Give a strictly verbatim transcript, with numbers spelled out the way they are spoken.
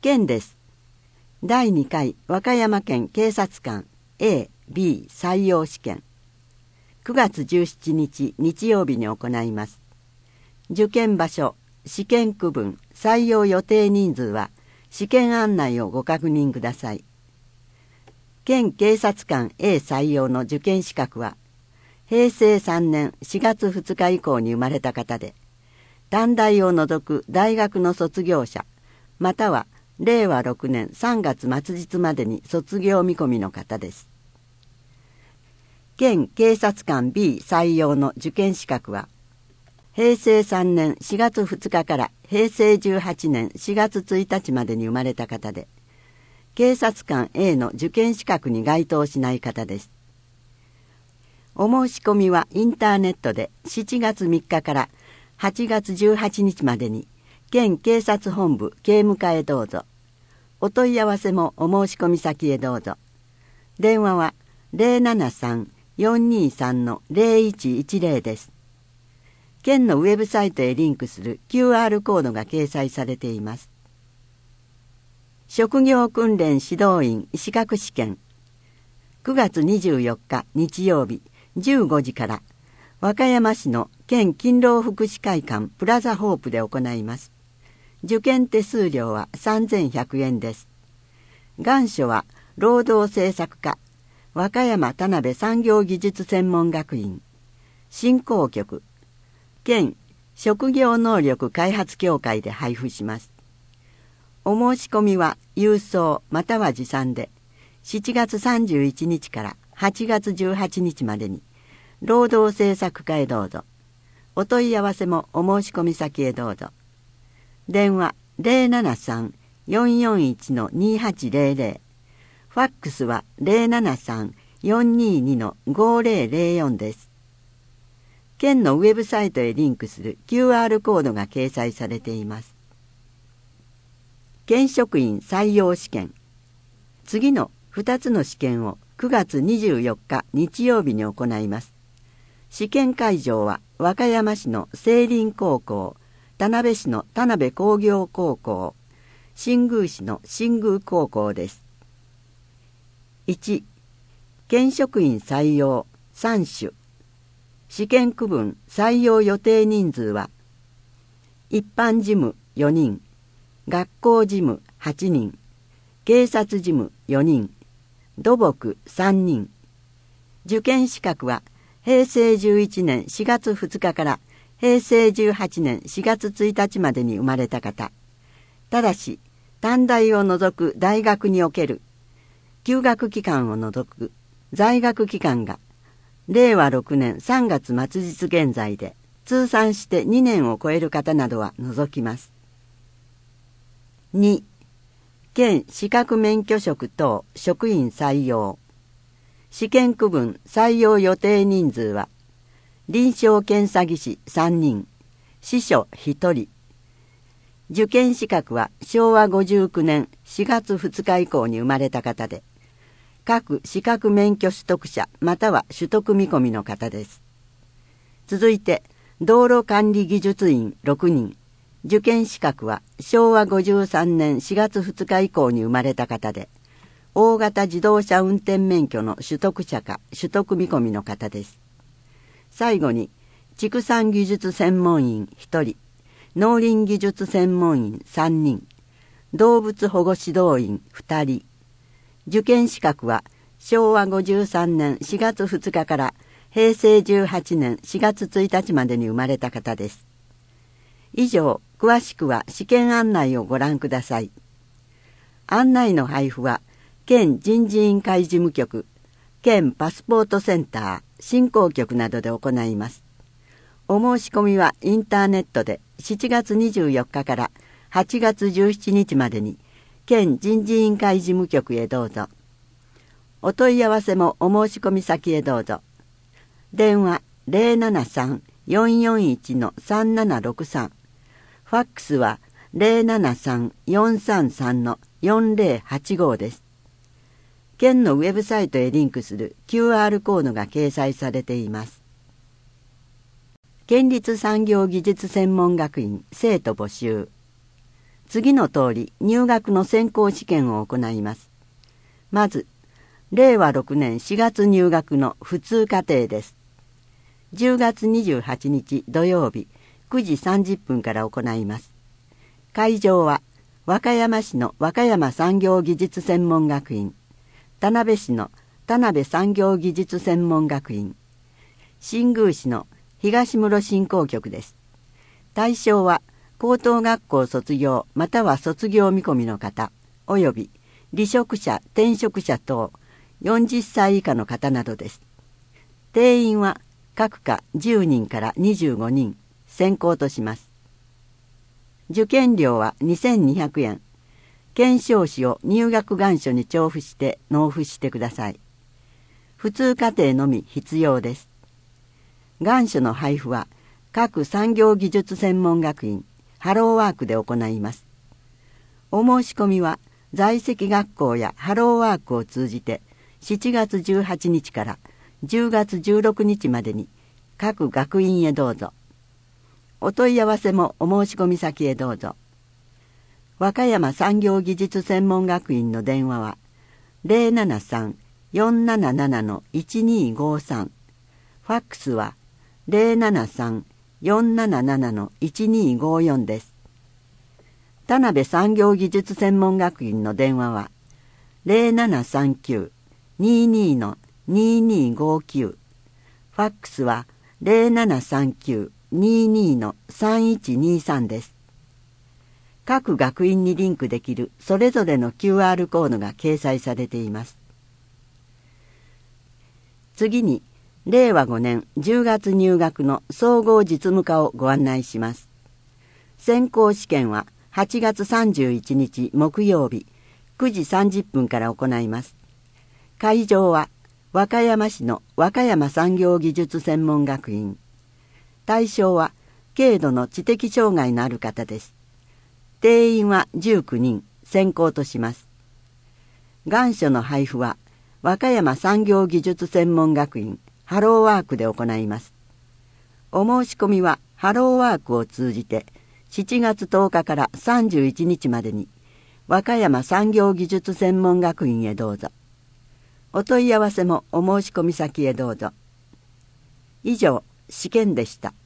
験です。だいにかい和歌山県警察官 エービー 採用試験。くがつじゅうしちにち日曜日に行います。受験場所、試験区分、採用予定人数は試験案内をご確認ください。県警察官 A 採用の受験資格は、へいせいさんねんしがつふつか以降に生まれた方で、短大を除く大学の卒業者、またはれいわろくねんさんがつ末日までに卒業見込みの方です。県警察官 B 採用の受験資格は、へいせいさんねんしがつふつかからへいせいじゅうはちねんしがつついたちまでに生まれた方で、警察官 A の受験資格に該当しない方です。お申し込みはインターネットでしちがつみっかからはちがつじゅうはちにちまでに県警察本部警務課へどうぞ。お問い合わせもお申し込み先へどうぞ。電話は ゼロななさん よんにさん ゼロいちいちゼロ です。県のウェブサイトへリンクする キューアール コードが掲載されています。職業訓練指導員資格試験。くがつにじゅうよっか日曜日じゅうごじから和歌山市の県勤労福祉会館プラザホープで行います。受験手数料はさんぜんひゃくえんです。願書は労働政策課和歌山田辺産業技術専門学院振興局県職業能力開発協会で配布します。お申し込みは郵送または持参でしちがつさんじゅういちにちからはちがつじゅうはちにちまでに労働政策課へどうぞ。お問い合わせもお申し込み先へどうぞ。電話 ゼロななさん よんよんいち にはちゼロゼロ。ファックスは ゼロななさん よんにに ごゼロゼロよん です。県のウェブサイトへリンクする キューアール コードが掲載されています。県職員採用試験。次のふたつの試験をくがつにじゅうよっか日曜日に行います。試験会場は和歌山市の聖林高校、田辺市の田辺工業高校、新宮市の新宮高校です。いち. 県職員採用さん種。試験区分採用予定人数は、一般事務よにん、学校事務はちにん、警察事務よにん、土木さんにん。受験資格はへいせいじゅういちねんしがつふつかからへいせいじゅうはちねんしがつついたちまでに生まれた方。ただし、短大を除く大学における休学期間を除く在学期間がれいわろくねんさんがつ末日現在で通算してにねんを超える方などは除きます。に. 県資格免許職等職員採用。試験区分採用予定人数は、臨床検査技師さんにん、司書ひとり。受験資格はしょうわごじゅうきゅうねんしがつふつか以降に生まれた方で、各資格免許取得者または取得見込みの方です。続いて、道路管理技術員ろくにん。受験資格はしょうわごじゅうさんねんしがつふつか以降に生まれた方で、大型自動車運転免許の取得者か取得見込みの方です。最後に、畜産技術専門員ひとり、農林技術専門員さんにん、動物保護指導員ふたり。受験資格はしょうわごじゅうさんねんしがつふつかからへいせいじゅうはちねんしがつついたちまでに生まれた方です。以上、詳しくは試験案内をご覧ください。案内の配布は、県人事委員会事務局、県パスポートセンター、振興局などで行います。お申し込みはインターネットでしちがつにじゅうよっかからはちがつじゅうしちにちまでに、県人事委員会事務局へどうぞ。お問い合わせもお申し込み先へどうぞ。電話 ゼロななさん よんよんいち さんななろくさん。ファックスは ゼロななさん よんさんさん よんゼロはちご です。県のウェブサイトへリンクする キューアール コードが掲載されています。県立産業技術専門学院生徒募集。 次の通り入学の選考試験を行います。まず、れいわろくねんしがつ入学の普通課程です。じゅうがつにじゅうはちにち土曜日くじさんじゅっぷんから行います。会場は和歌山市の和歌山産業技術専門学院、田辺市の田辺産業技術専門学院、新宮市の東室振興局です。対象は高等学校卒業または卒業見込みの方および離職者転職者等よんじゅっさい以下の方などです。定員は各科じゅうにんからにじゅうごにん、選考とします。受験料はにせんにひゃくえん。検証紙を入学願書に調布して納付してください。普通課程のみ必要です。願書の配布は各産業技術専門学院ハローワークで行います。お申し込みは在籍学校やハローワークを通じてしちがつじゅうはちにちからじゅうがつじゅうろくにちまでに各学院へどうぞ。お問い合わせもお申し込み先へどうぞ。和歌山産業技術専門学院の電話は ゼロななさん よんなななな いちにごさん、ファックスは ゼロななさん よんなななな いちにごよん です。田辺産業技術専門学院の電話は ゼロななさんきゅう にに ににごきゅう、ファックスは ゼロななさんきゅう にに さんいちにさん です。各学院にリンクできるそれぞれの キューアール コードが掲載されています。次に、れいわごねんじゅうがつ入学の総合実務科をご案内します。選考試験ははちがつさんじゅういちにち木曜日くじさんじゅっぷんから行います。会場は和歌山市の和歌山産業技術専門学院。対象は軽度の知的障害のある方です。定員はじゅうきゅうにん、選考とします。願書の配布は和歌山産業技術専門学院ハローワークで行います。お申し込みはハローワークを通じてしちがつとおかからさんじゅういちにちまでに和歌山産業技術専門学院へどうぞ。お問い合わせもお申し込み先へどうぞ。以上、試験でした。